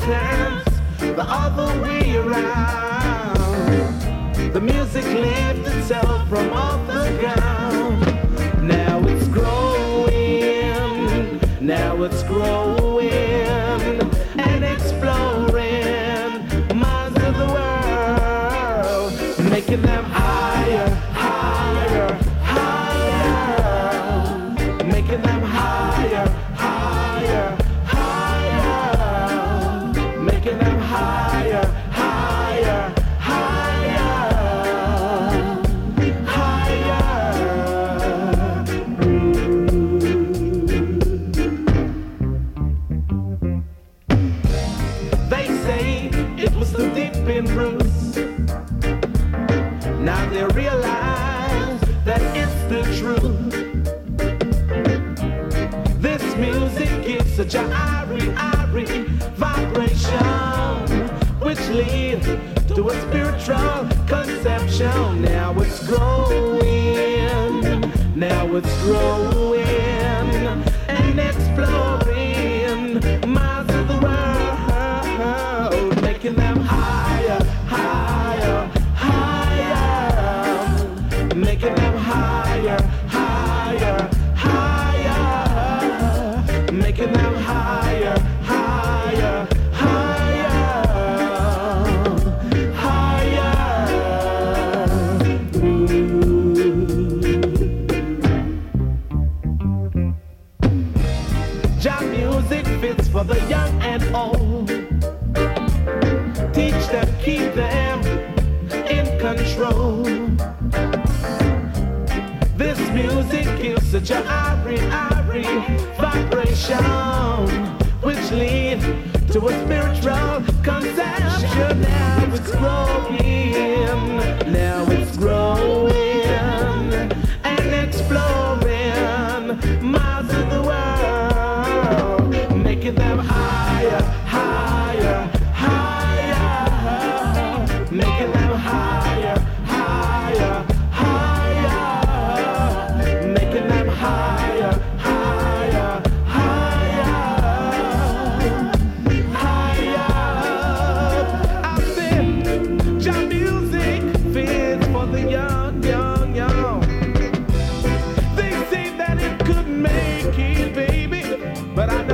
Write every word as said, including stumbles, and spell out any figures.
turns the other way around. The music lifts itself from off the ground. Now it's growing, now it's growing and exploring minds of the world, making them higher, higher, higher, making them higher, higher, higher, making them higher, higher, higher, higher. They say it was too deep in Bruce. Now they realize that it's the truth. This music gives a gyri, irie vibration, which leads to a spiritual conception. Now it's growing, now it's growing and exploring minds of the world, making them higher, higher, higher, making them higher, higher, higher, making them higher, higher, higher, higher. Jam music fits for the young and old. Teach them, keep them in control. This music gives a gyri, irie vibration, which leads to a spiritual conception. Now it's growing, now it's growing and exploring miles of the world, making them higher, higher, higher, making them higher, higher, higher, making them higher, higher, higher, higher. I said, jam music fits for the young, young, young. They say that it could make it, baby, but I